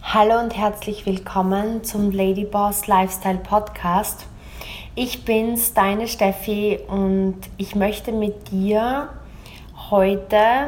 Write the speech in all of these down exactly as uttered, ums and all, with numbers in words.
Hallo und herzlich willkommen zum Ladyboss Lifestyle Podcast. Ich bin's, deine Steffi, und ich möchte mit dir heute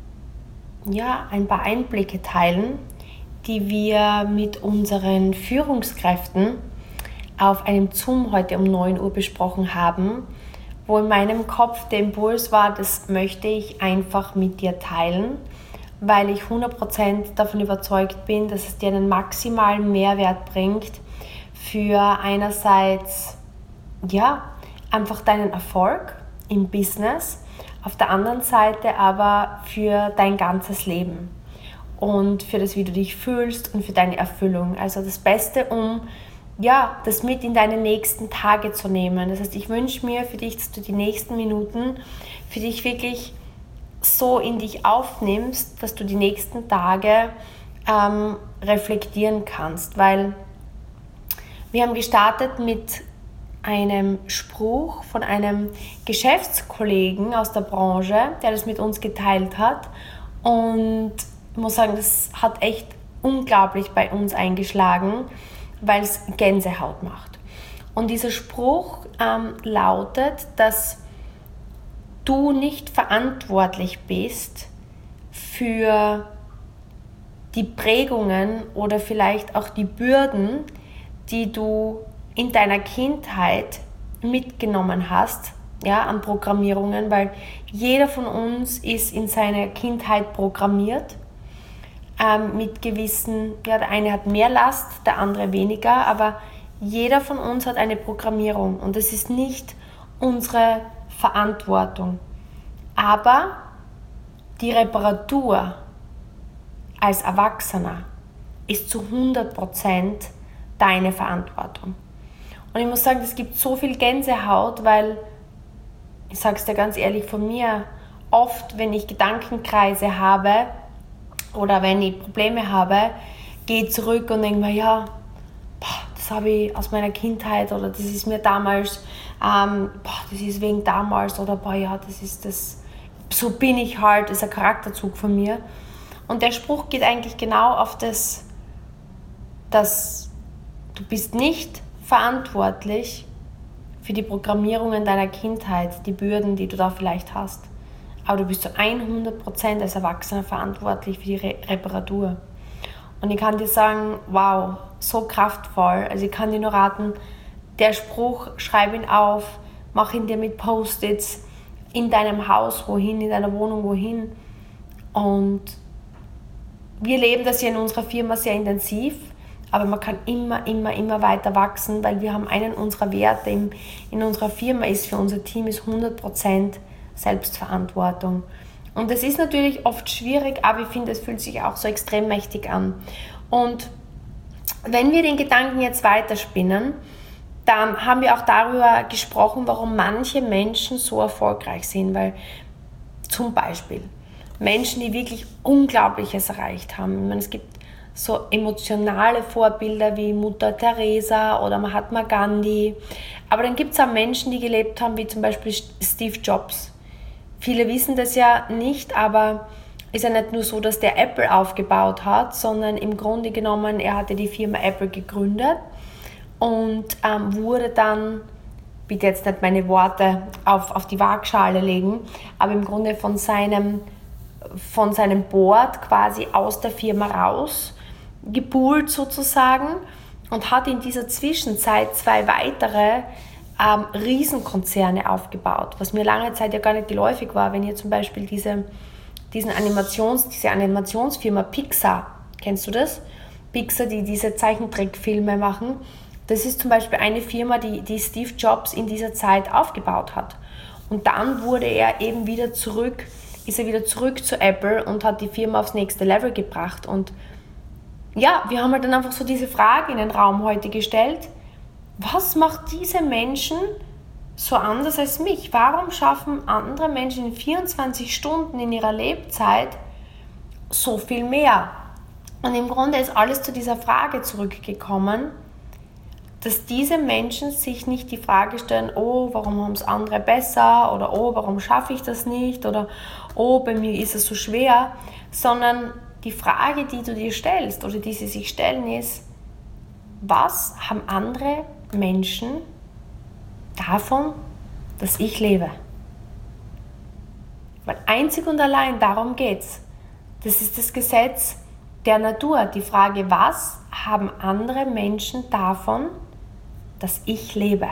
ja, ein paar Einblicke teilen, die wir mit unseren Führungskräften auf einem Zoom heute um neun Uhr besprochen haben, wo in meinem Kopf der Impuls war, das möchte ich einfach mit dir teilen, weil ich hundert Prozent davon überzeugt bin, dass es dir einen maximalen Mehrwert bringt für einerseits ja, einfach deinen Erfolg im Business, auf der anderen Seite aber für dein ganzes Leben und für das, wie du dich fühlst und für deine Erfüllung. Also das Beste, um ja, das mit in deine nächsten Tage zu nehmen. Das heißt, ich wünsche mir für dich, dass du die nächsten Minuten für dich wirklich so in dich aufnimmst, dass du die nächsten Tage ähm, reflektieren kannst. Weil wir haben gestartet mit einem Spruch von einem Geschäftskollegen aus der Branche, der das mit uns geteilt hat. Und ich muss sagen, das hat echt unglaublich bei uns eingeschlagen, weil es Gänsehaut macht. Und dieser Spruch ähm, lautet, dass du nicht verantwortlich bist für die Prägungen oder vielleicht auch die Bürden, die du in deiner Kindheit mitgenommen hast, ja, an Programmierungen, weil jeder von uns ist in seiner Kindheit programmiert ähm, mit gewissen, ja, der eine hat mehr Last, der andere weniger, aber jeder von uns hat eine Programmierung und es ist nicht unsere Verantwortung. Aber die Reparatur als Erwachsener ist zu hundert Prozent deine Verantwortung. Und ich muss sagen, es gibt so viel Gänsehaut, weil, ich sage es dir ganz ehrlich von mir, oft, wenn ich Gedankenkreise habe oder wenn ich Probleme habe, gehe ich zurück und denke mir, ja, das habe ich aus meiner Kindheit oder das ist mir damals, ähm, boah, das ist wegen damals oder boah, ja, das ist das, so bin ich halt, das ist ein Charakterzug von mir. Und der Spruch geht eigentlich genau auf das, dass du bist nicht verantwortlich für die Programmierungen deiner Kindheit, die Bürden, die du da vielleicht hast. Aber du bist zu hundert Prozent als Erwachsener verantwortlich für die Re- Reparatur. Und ich kann dir sagen, wow, so kraftvoll. Also ich kann dir nur raten, der Spruch, schreib ihn auf, mach ihn dir mit Post-its in deinem Haus, wohin, in deiner Wohnung, wohin. Und wir leben das ja in unserer Firma sehr intensiv, aber man kann immer, immer, immer weiter wachsen, weil wir haben einen unserer Werte in, in unserer Firma ist, für unser Team ist hundert Prozent Selbstverantwortung. Und das ist natürlich oft schwierig, aber ich finde, es fühlt sich auch so extrem mächtig an. Und wenn wir den Gedanken jetzt weiterspinnen, dann haben wir auch darüber gesprochen, warum manche Menschen so erfolgreich sind. Weil zum Beispiel Menschen, die wirklich Unglaubliches erreicht haben. Ich meine, es gibt so emotionale Vorbilder wie Mutter Teresa oder Mahatma Gandhi. Aber dann gibt es auch Menschen, die gelebt haben, wie zum Beispiel Steve Jobs. Viele wissen das ja nicht, aber ist ja nicht nur so, dass der Apple aufgebaut hat, sondern im Grunde genommen, er hatte die Firma Apple gegründet und ähm, wurde dann, bitte jetzt nicht meine Worte auf, auf die Waagschale legen, aber im Grunde von seinem, von seinem Board quasi aus der Firma raus gepoolt sozusagen und hat in dieser Zwischenzeit zwei weitere ähm, Riesenkonzerne aufgebaut, was mir lange Zeit ja gar nicht geläufig war, wenn ihr zum Beispiel diese, diesen Animations, diese Animationsfirma Pixar, kennst du das? Pixar, die diese Zeichentrickfilme machen, das ist zum Beispiel eine Firma, die, die Steve Jobs in dieser Zeit aufgebaut hat. Und dann wurde er eben wieder zurück, ist er wieder zurück zu Apple und hat die Firma aufs nächste Level gebracht. Und ja, wir haben halt dann einfach so diese Frage in den Raum heute gestellt, was macht diese Menschen so anders als mich? Warum schaffen andere Menschen in vierundzwanzig Stunden in ihrer Lebzeit so viel mehr? Und im Grunde ist alles zu dieser Frage zurückgekommen, dass diese Menschen sich nicht die Frage stellen, oh, warum haben es andere besser oder oh, warum schaffe ich das nicht oder oh, bei mir ist es so schwer, sondern die Frage, die du dir stellst oder die sie sich stellen, ist, was haben andere Menschen davon, dass ich lebe? Weil einzig und allein darum geht's. Das ist das Gesetz der Natur. Die Frage, was haben andere Menschen davon, dass ich lebe?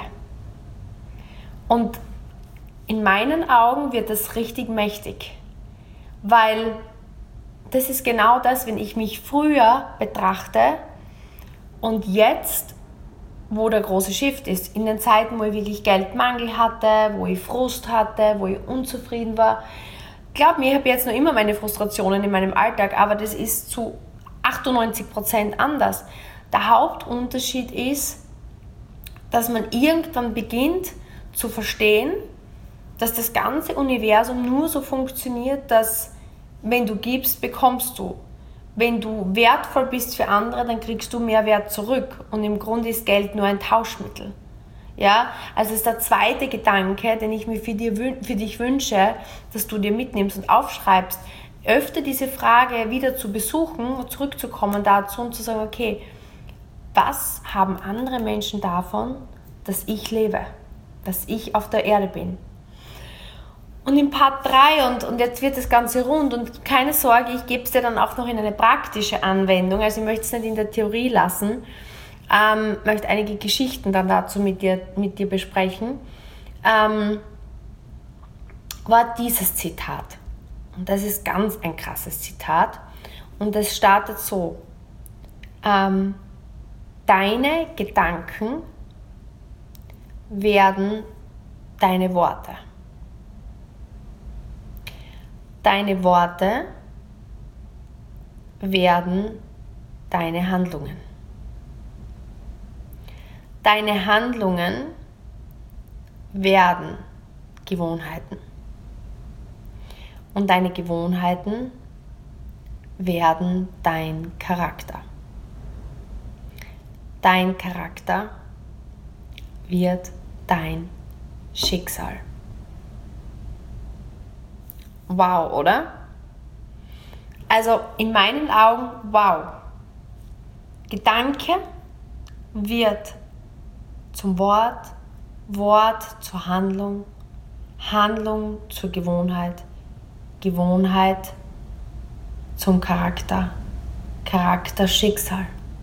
Und in meinen Augen wird das richtig mächtig, weil das ist genau das, wenn ich mich früher betrachte und jetzt, wo der große Shift ist, in den Zeiten, wo ich wirklich Geldmangel hatte, wo ich Frust hatte, wo ich unzufrieden war. Glaub mir, ich habe jetzt noch immer meine Frustrationen in meinem Alltag, aber das ist zu achtundneunzig Prozent anders. Der Hauptunterschied ist, dass man irgendwann beginnt zu verstehen, dass das ganze Universum nur so funktioniert, dass wenn du gibst, bekommst du. Wenn du wertvoll bist für andere, dann kriegst du mehr Wert zurück. Und im Grunde ist Geld nur ein Tauschmittel. Ja, also ist der zweite Gedanke, den ich mir für, dir, für dich wünsche, dass du dir mitnimmst und aufschreibst, öfter diese Frage wieder zu besuchen und zurückzukommen dazu und zu sagen, okay, was haben andere Menschen davon, dass ich lebe, dass ich auf der Erde bin? Und im Part drei, und, und jetzt wird das Ganze rund, und keine Sorge, ich gebe es dir dann auch noch in eine praktische Anwendung, also ich möchte es nicht in der Theorie lassen, ähm, möchte einige Geschichten dann dazu mit dir, mit dir besprechen, ähm, war dieses Zitat. Und das ist ganz ein krasses Zitat, und das startet so, ähm, deine Gedanken werden deine Worte. Deine Worte werden deine Handlungen. Deine Handlungen werden Gewohnheiten. Und deine Gewohnheiten werden dein Charakter. Dein Charakter wird dein Schicksal. Wow, oder? Also in meinen Augen, wow. Gedanke wird zum Wort, Wort zur Handlung, Handlung zur Gewohnheit, Gewohnheit zum Charakter, Charakter, Schicksal.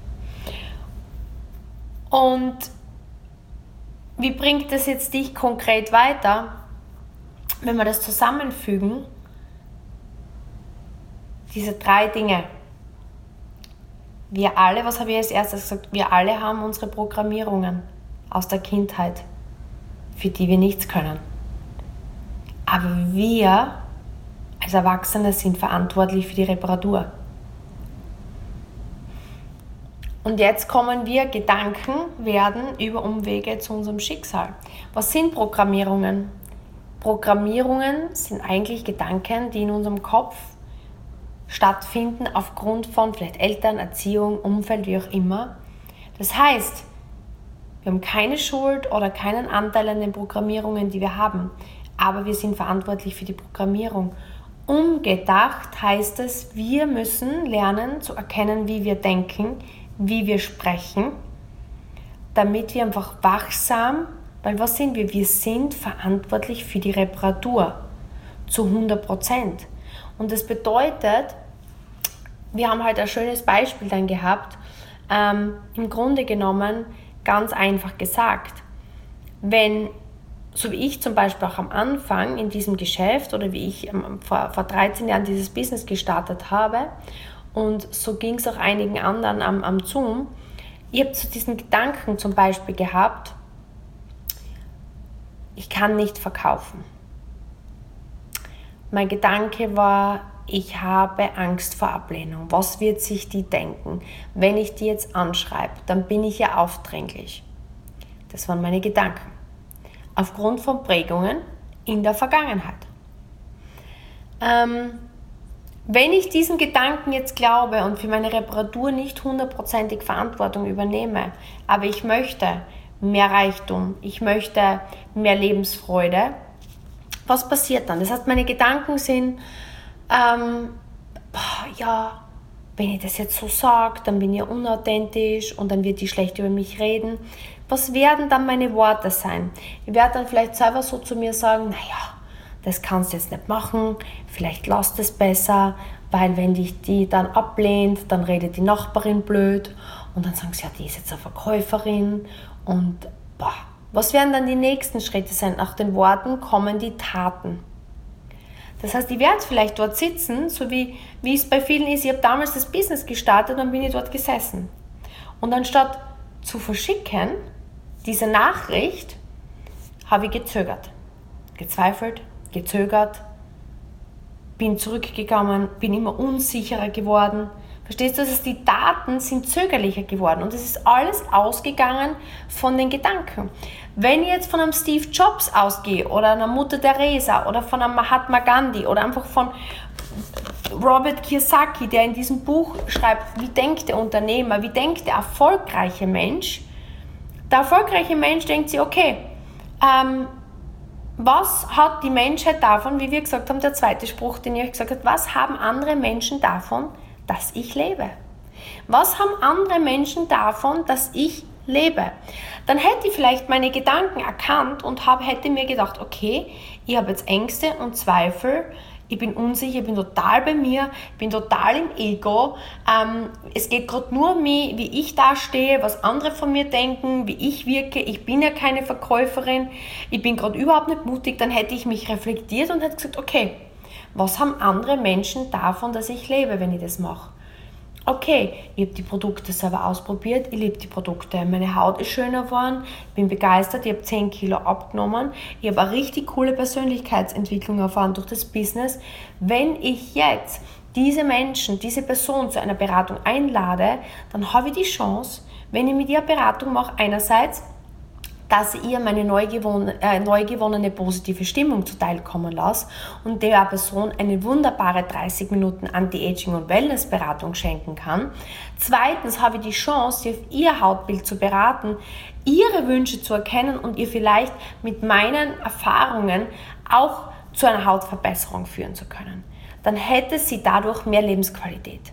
Und wie bringt das jetzt dich konkret weiter, wenn wir das zusammenfügen? Diese drei Dinge. Wir alle, was habe ich als erstes gesagt? Wir alle haben unsere Programmierungen aus der Kindheit, für die wir nichts können. Aber wir als Erwachsene sind verantwortlich für die Reparatur. Und jetzt kommen wir, Gedanken werden über Umwege zu unserem Schicksal. Was sind Programmierungen? Programmierungen sind eigentlich Gedanken, die in unserem Kopf stattfinden aufgrund von vielleicht Eltern, Erziehung, Umfeld, wie auch immer. Das heißt, wir haben keine Schuld oder keinen Anteil an den Programmierungen, die wir haben, aber wir sind verantwortlich für die Programmierung. Umgedacht heißt es, wir müssen lernen zu erkennen, wie wir denken, wie wir sprechen, damit wir einfach wachsam, weil was sind wir? Wir sind verantwortlich für die Reparatur zu hundert Prozent. Und das bedeutet, wir haben halt ein schönes Beispiel dann gehabt, ähm, im Grunde genommen ganz einfach gesagt, wenn, so wie ich zum Beispiel auch am Anfang in diesem Geschäft oder wie ich ähm, vor, vor dreizehn Jahren dieses Business gestartet habe, und so ging es auch einigen anderen am, am Zoom, ich habe zu diesen Gedanken zum Beispiel gehabt, ich kann nicht verkaufen. Mein Gedanke war, ich habe Angst vor Ablehnung. Was wird sich die denken? Wenn ich die jetzt anschreibe, dann bin ich ja aufdringlich. Das waren meine Gedanken. Aufgrund von Prägungen in der Vergangenheit. Ähm, wenn ich diesen Gedanken jetzt glaube und für meine Reparatur nicht hundertprozentig Verantwortung übernehme, aber ich möchte mehr Reichtum, ich möchte mehr Lebensfreude, was passiert dann? Das heißt, meine Gedanken sind, ähm, boah, ja, wenn ich das jetzt so sage, dann bin ich unauthentisch und dann wird die schlecht über mich reden. Was werden dann meine Worte sein? Ich werde dann vielleicht selber so zu mir sagen, naja, das kannst du jetzt nicht machen, vielleicht lass das besser, weil wenn dich die dann ablehnt, dann redet die Nachbarin blöd und dann sagen sie, ja, die ist jetzt eine Verkäuferin und boah. Was werden dann die nächsten Schritte sein? Nach den Worten kommen die Taten. Das heißt, ich werde vielleicht dort sitzen, so wie, wie es bei vielen ist, ich habe damals das Business gestartet und dann bin ich dort gesessen. Und anstatt zu verschicken, diese Nachricht, habe ich gezögert, gezweifelt, gezögert, bin zurückgegangen, bin immer unsicherer geworden. Verstehst du, dass die Daten sind zögerlicher geworden und es ist alles ausgegangen von den Gedanken. Wenn ich jetzt von einem Steve Jobs ausgehe oder einer Mutter Teresa oder von einem Mahatma Gandhi oder einfach von Robert Kiyosaki, der in diesem Buch schreibt, wie denkt der Unternehmer, wie denkt der erfolgreiche Mensch, der erfolgreiche Mensch denkt sich, okay, ähm, was hat die Menschheit davon, wie wir gesagt haben, der zweite Spruch, den ich euch gesagt habe, was haben andere Menschen davon, dass ich lebe? Was haben andere Menschen davon, dass ich lebe? Dann hätte ich vielleicht meine Gedanken erkannt und hab, hätte mir gedacht, okay, ich habe jetzt Ängste und Zweifel, ich bin unsicher, ich bin total bei mir, ich bin total im Ego, ähm, es geht gerade nur um mich, wie ich dastehe, was andere von mir denken, wie ich wirke, ich bin ja keine Verkäuferin, ich bin gerade überhaupt nicht mutig, dann hätte ich mich reflektiert und hätte gesagt, okay, was haben andere Menschen davon, dass ich lebe, wenn ich das mache? Okay, ich habe die Produkte selber ausprobiert, ich liebe die Produkte, meine Haut ist schöner geworden, ich bin begeistert, ich habe zehn Kilo abgenommen, ich habe eine richtig coole Persönlichkeitsentwicklung erfahren durch das Business. Wenn ich jetzt diese Menschen, diese Person zu einer Beratung einlade, dann habe ich die Chance, wenn ich mit ihr Beratung mache, einerseits, dass ich ihr meine neu gewonnene, äh, neu gewonnene positive Stimmung zuteilkommen lasse und der Person eine wunderbare dreißig Minuten Anti-Aging- und Wellness-Beratung schenken kann. Zweitens habe ich die Chance, sie auf ihr Hautbild zu beraten, ihre Wünsche zu erkennen und ihr vielleicht mit meinen Erfahrungen auch zu einer Hautverbesserung führen zu können. Dann hätte sie dadurch mehr Lebensqualität.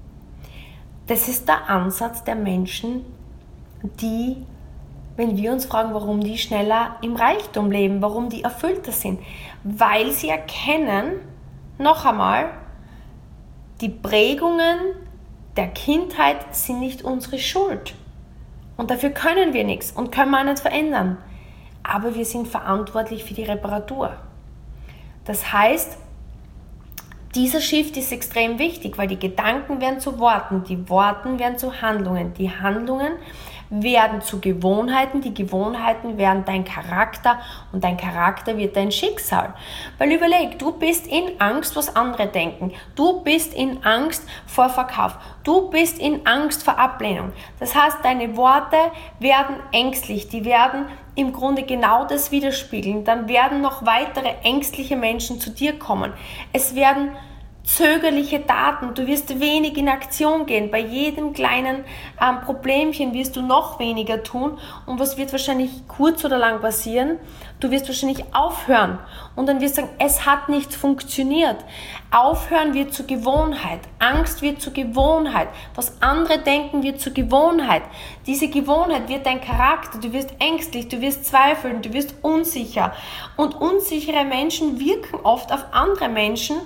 Das ist der Ansatz der Menschen, die, wenn wir uns fragen, warum die schneller im Reichtum leben, warum die erfüllter sind, weil sie erkennen, noch einmal, die Prägungen der Kindheit sind nicht unsere Schuld. Und dafür können wir nichts und können wir auch nicht verändern. Aber wir sind verantwortlich für die Reparatur. Das heißt, dieser Shift ist extrem wichtig, weil die Gedanken werden zu Worten, die Worten werden zu Handlungen, die Handlungen werden zu Gewohnheiten, die Gewohnheiten werden dein Charakter und dein Charakter wird dein Schicksal. Weil überleg, du bist in Angst, was andere denken. Du bist in Angst vor Verkauf. Du bist in Angst vor Ablehnung. Das heißt, deine Worte werden ängstlich, die werden im Grunde genau das widerspiegeln. Dann werden noch weitere ängstliche Menschen zu dir kommen. Es werden zögerliche Taten, du wirst wenig in Aktion gehen, bei jedem kleinen ähm, Problemchen wirst du noch weniger tun und was wird wahrscheinlich kurz oder lang passieren? Du wirst wahrscheinlich aufhören und dann wirst du sagen, es hat nicht funktioniert. Aufhören wird zur Gewohnheit, Angst wird zur Gewohnheit, was andere denken wird zur Gewohnheit. Diese Gewohnheit wird dein Charakter, du wirst ängstlich, du wirst zweifeln, du wirst unsicher und unsichere Menschen wirken oft auf andere Menschen.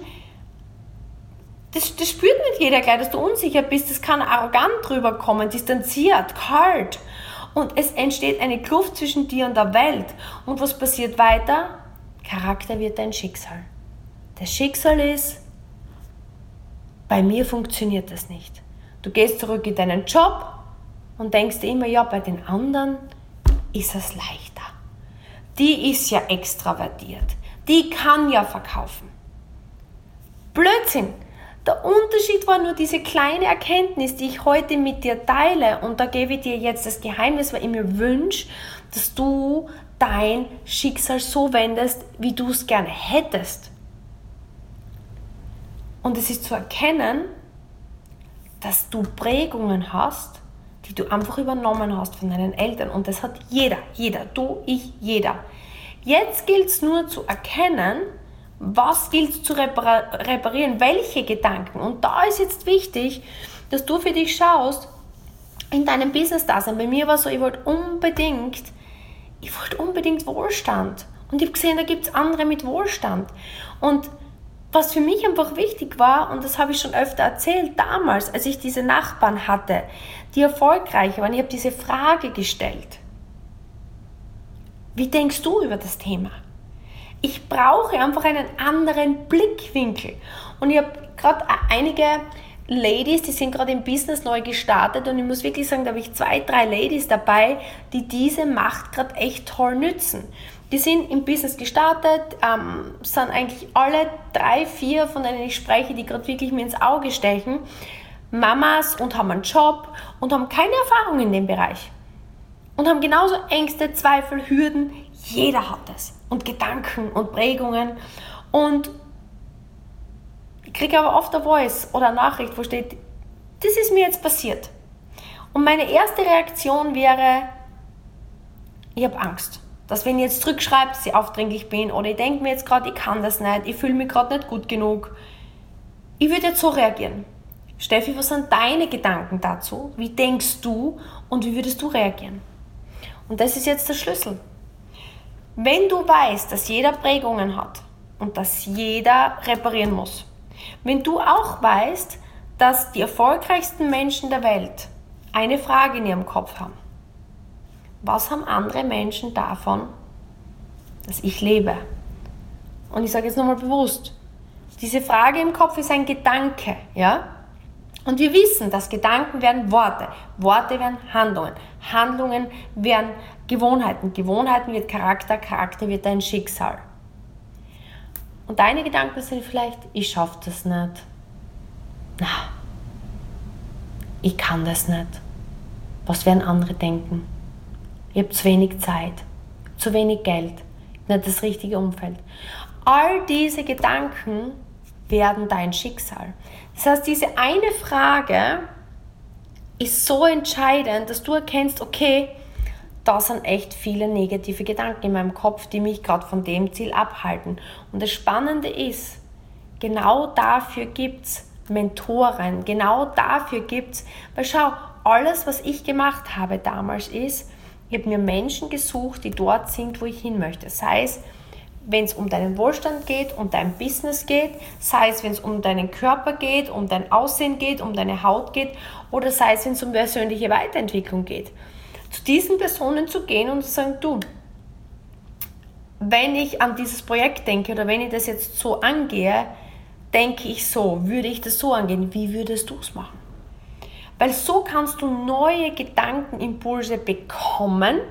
Das, das spürt nicht jeder gleich, dass du unsicher bist. Das kann arrogant rüberkommen, distanziert, kalt. Und es entsteht eine Kluft zwischen dir und der Welt. Und was passiert weiter? Charakter wird dein Schicksal. Das Schicksal ist, bei mir funktioniert das nicht. Du gehst zurück in deinen Job und denkst dir immer, ja, bei den anderen ist es leichter. Die ist ja extravertiert. Die kann ja verkaufen. Blödsinn! Der Unterschied war nur diese kleine Erkenntnis, die ich heute mit dir teile und da gebe ich dir jetzt das Geheimnis, weil ich mir wünsche, dass du dein Schicksal so wendest, wie du es gerne hättest. Und es ist zu erkennen, dass du Prägungen hast, die du einfach übernommen hast von deinen Eltern und das hat jeder, jeder, du, ich, jeder. Jetzt gilt es nur zu erkennen, Was gilt es zu repar- reparieren? Welche Gedanken? Und da ist jetzt wichtig, dass du für dich schaust, in deinem Business-Dasein. Bei mir war es so, ich wollte unbedingt, ich wollte unbedingt Wohlstand. Und ich habe gesehen, da gibt es andere mit Wohlstand. Und was für mich einfach wichtig war, und das habe ich schon öfter erzählt, damals, als ich diese Nachbarn hatte, die erfolgreich waren, ich habe diese Frage gestellt. Wie denkst du über das Thema? Ich brauche einfach einen anderen Blickwinkel. Und ich habe gerade einige Ladies, die sind gerade im Business neu gestartet und ich muss wirklich sagen, da habe ich zwei, drei Ladies dabei, die diese Macht gerade echt toll nützen. Die sind im Business gestartet, ähm, sind eigentlich alle drei, vier, von denen ich spreche, die gerade wirklich mir ins Auge stechen, Mamas und haben einen Job und haben keine Erfahrung in dem Bereich. Und haben genauso Ängste, Zweifel, Hürden, jeder hat es. Und Gedanken und Prägungen. Und ich kriege aber oft eine Voice oder eine Nachricht, wo steht, das ist mir jetzt passiert. Und meine erste Reaktion wäre, ich habe Angst. Dass wenn ich jetzt zurückschreibe, dass ich aufdringlich bin oder ich denke mir jetzt gerade, ich kann das nicht, ich fühle mich gerade nicht gut genug. Ich würde jetzt so reagieren. Steffi, was sind deine Gedanken dazu? Wie denkst du und wie würdest du reagieren? Und das ist jetzt der Schlüssel. Wenn du weißt, dass jeder Prägungen hat und dass jeder reparieren muss, wenn du auch weißt, dass die erfolgreichsten Menschen der Welt eine Frage in ihrem Kopf haben, was haben andere Menschen davon, dass ich lebe? Und ich sage jetzt nochmal bewusst, diese Frage im Kopf ist ein Gedanke, ja? Und wir wissen, dass Gedanken werden Worte, Worte werden Handlungen, Handlungen werden Gewohnheiten, Gewohnheiten wird Charakter, Charakter wird dein Schicksal. Und deine Gedanken sind vielleicht, ich schaffe das nicht, na, ich kann das nicht, was werden andere denken? Ich habe zu wenig Zeit, zu wenig Geld, nicht das richtige Umfeld. All diese Gedanken werden dein Schicksal. Das heißt, diese eine Frage ist so entscheidend, dass du erkennst, okay, da sind echt viele negative Gedanken in meinem Kopf, die mich gerade von dem Ziel abhalten. Und das Spannende ist, genau dafür gibt es Mentoren, genau dafür gibt es, weil schau, alles, was ich gemacht habe damals ist, ich habe mir Menschen gesucht, die dort sind, wo ich hin möchte. Sei es, wenn es um deinen Wohlstand geht, um dein Business geht, sei es, wenn es um deinen Körper geht, um dein Aussehen geht, um deine Haut geht oder sei es, wenn es um persönliche Weiterentwicklung geht. Zu diesen Personen zu gehen und zu sagen, du, wenn ich an dieses Projekt denke oder wenn ich das jetzt so angehe, denke ich so, würde ich das so angehen, wie würdest du es machen? Weil so kannst du neue Gedankenimpulse bekommen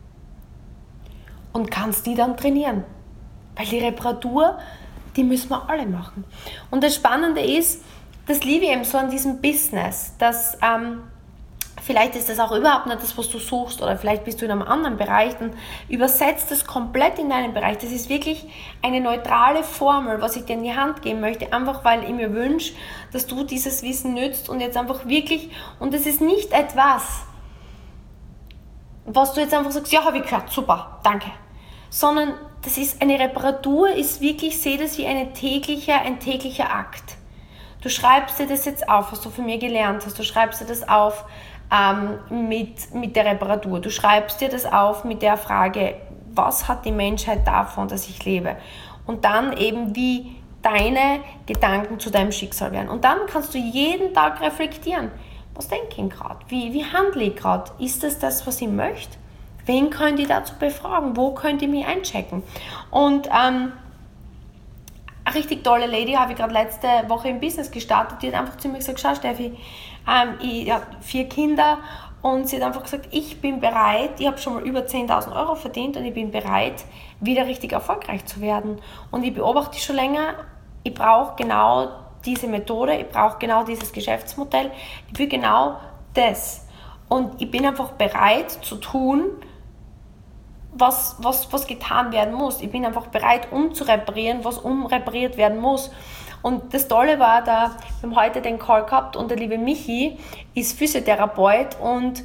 und kannst die dann trainieren. Weil die Reparatur, die müssen wir alle machen. Und das Spannende ist, das liebe ich eben so an diesem Business, dass ähm, vielleicht ist das auch überhaupt nicht das, was du suchst oder vielleicht bist du in einem anderen Bereich, dann übersetzt das komplett in deinen Bereich. Das ist wirklich eine neutrale Formel, was ich dir in die Hand geben möchte, einfach weil ich mir wünsche, dass du dieses Wissen nützt und jetzt einfach wirklich, und es ist nicht etwas, was du jetzt einfach sagst, ja, habe ich gehört, super, danke, sondern das ist eine Reparatur, ist wirklich, sehe das wie eine tägliche, ein täglicher Akt. Du schreibst dir das jetzt auf, was du von mir gelernt hast, du schreibst dir das auf ähm, mit, mit der Reparatur, du schreibst dir das auf mit der Frage, was hat die Menschheit davon, dass ich lebe? Und dann eben, wie deine Gedanken zu deinem Schicksal werden. Und dann kannst du jeden Tag reflektieren, was denke ich gerade, wie, wie handle ich gerade, ist das das, was ich möchte? Wen könnt ihr dazu befragen? Wo könnt ihr mich einchecken? Und ähm, eine richtig tolle Lady habe ich gerade letzte Woche im Business gestartet. Die hat einfach zu mir gesagt, schau Steffi, ähm, ich habe vier Kinder und sie hat einfach gesagt, ich bin bereit, ich habe schon mal über zehntausend Euro verdient und ich bin bereit, wieder richtig erfolgreich zu werden. Und ich beobachte schon länger, ich brauche genau diese Methode, ich brauche genau dieses Geschäftsmodell, ich will genau das. Und ich bin einfach bereit zu tun, Was, was, was getan werden muss. Ich bin einfach bereit, umzureparieren, was umrepariert werden muss. Und das Tolle war, da, wir haben heute den Call gehabt und der liebe Michi ist Physiotherapeut und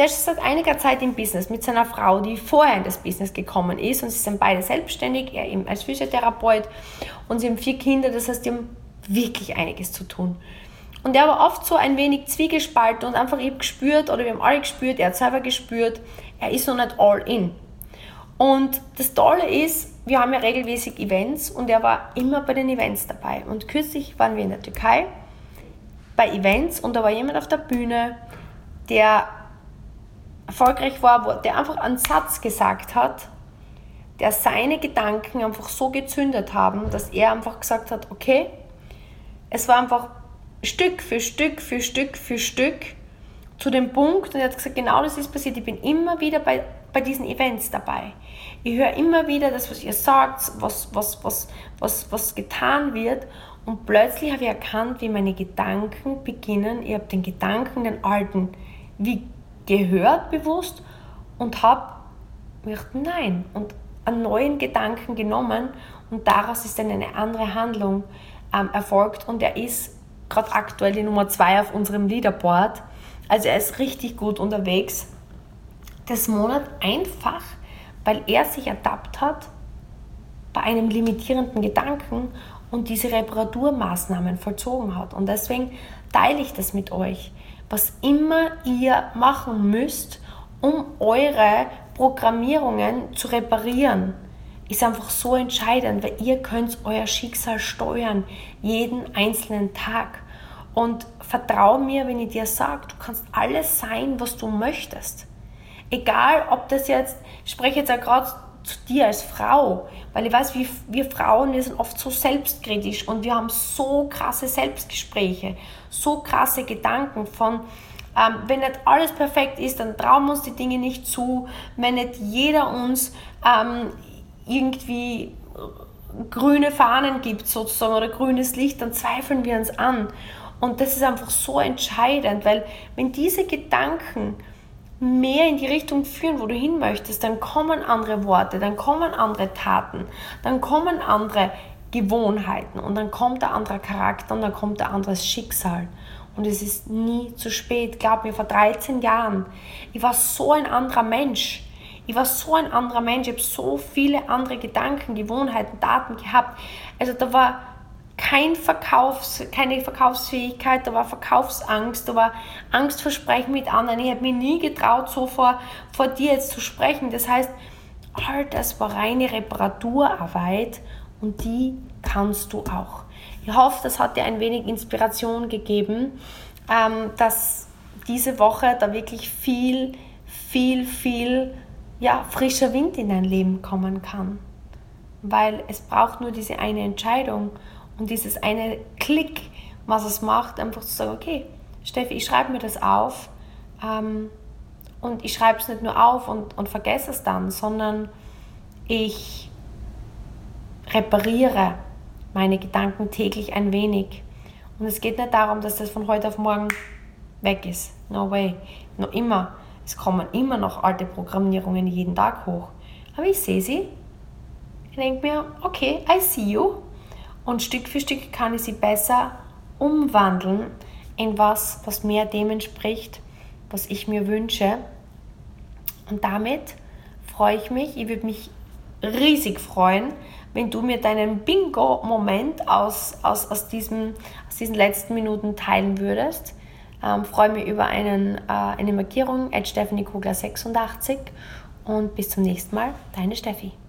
der ist seit einiger Zeit im Business mit seiner Frau, die vorher in das Business gekommen ist, und sie sind beide selbstständig, er eben als Physiotherapeut, und sie haben vier Kinder, das heißt, die haben wirklich einiges zu tun. Und er war oft so ein wenig zwiegespalten und einfach, ich habe gespürt, oder wir haben alle gespürt, er hat selber gespürt, er ist noch nicht all in. Und das Tolle ist, wir haben ja regelmäßig Events und er war immer bei den Events dabei. Und kürzlich waren wir in der Türkei bei Events und da war jemand auf der Bühne, der erfolgreich war, der einfach einen Satz gesagt hat, der seine Gedanken einfach so gezündet haben, dass er einfach gesagt hat, okay, es war einfach Stück für Stück für Stück für Stück zu dem Punkt, und er hat gesagt, genau das ist passiert, ich bin immer wieder bei, bei diesen Events dabei. Ich höre immer wieder das, was ihr sagt, was, was, was, was, was getan wird, und plötzlich habe ich erkannt, wie meine Gedanken beginnen. Ich habe den Gedanken, den alten, wie gehört bewusst, und habe gedacht, nein, und einen neuen Gedanken genommen, und daraus ist dann eine andere Handlung ähm, erfolgt, und er ist gerade aktuell die Nummer zwei auf unserem Leaderboard. Also er ist richtig gut unterwegs. Das Monat einfach, weil er sich ertappt hat bei einem limitierenden Gedanken und diese Reparaturmaßnahmen vollzogen hat. Und deswegen teile ich das mit euch. Was immer ihr machen müsst, um eure Programmierungen zu reparieren, ist einfach so entscheidend, weil ihr könnt euer Schicksal steuern, jeden einzelnen Tag. Und vertrau mir, wenn ich dir sage, du kannst alles sein, was du möchtest. Egal, ob das jetzt, ich spreche jetzt ja gerade zu dir als Frau, weil ich weiß, wir, wir Frauen, wir sind oft so selbstkritisch und wir haben so krasse Selbstgespräche, so krasse Gedanken von, ähm, wenn nicht alles perfekt ist, dann trauen wir uns die Dinge nicht zu, wenn nicht jeder uns ähm, irgendwie grüne Fahnen gibt sozusagen oder grünes Licht, dann zweifeln wir uns an. Und das ist einfach so entscheidend, weil wenn diese Gedanken mehr in die Richtung führen, wo du hin möchtest, dann kommen andere Worte, dann kommen andere Taten, dann kommen andere Gewohnheiten und dann kommt ein anderer Charakter und dann kommt ein anderes Schicksal. Und es ist nie zu spät. Glaub mir, vor dreizehn Jahren, ich war so ein anderer Mensch. Ich war so ein anderer Mensch, ich habe so viele andere Gedanken, Gewohnheiten, Daten gehabt. Also da war kein Verkaufs, keine Verkaufsfähigkeit, da war Verkaufsangst, da war Angst vor Sprechen mit anderen. Ich habe mich nie getraut, so vor, vor dir jetzt zu sprechen. Das heißt, all das war reine Reparaturarbeit und die kannst du auch. Ich hoffe, das hat dir ein wenig Inspiration gegeben, ähm, dass diese Woche da wirklich viel, viel, viel ja, frischer Wind in dein Leben kommen kann. Weil es braucht nur diese eine Entscheidung und dieses eine Klick, was es macht, einfach zu sagen, okay, Steffi, ich schreibe mir das auf ähm, und ich schreibe es nicht nur auf und, und vergesse es dann, sondern ich repariere meine Gedanken täglich ein wenig. Und es geht nicht darum, dass das von heute auf morgen weg ist. No way. Noch immer. Es kommen immer noch alte Programmierungen jeden Tag hoch. Aber ich sehe sie. Ich denke mir, okay, I see you. Und Stück für Stück kann ich sie besser umwandeln in was, was mehr dem entspricht, was ich mir wünsche. Und damit freue ich mich. Ich würde mich riesig freuen, wenn du mir deinen Bingo-Moment aus, aus, aus, diesem, aus diesen letzten Minuten teilen würdest. Ähm, freue mich über einen, äh, eine Markierung at Stephanie Kugler sechsundachtzig und bis zum nächsten Mal, deine Steffi.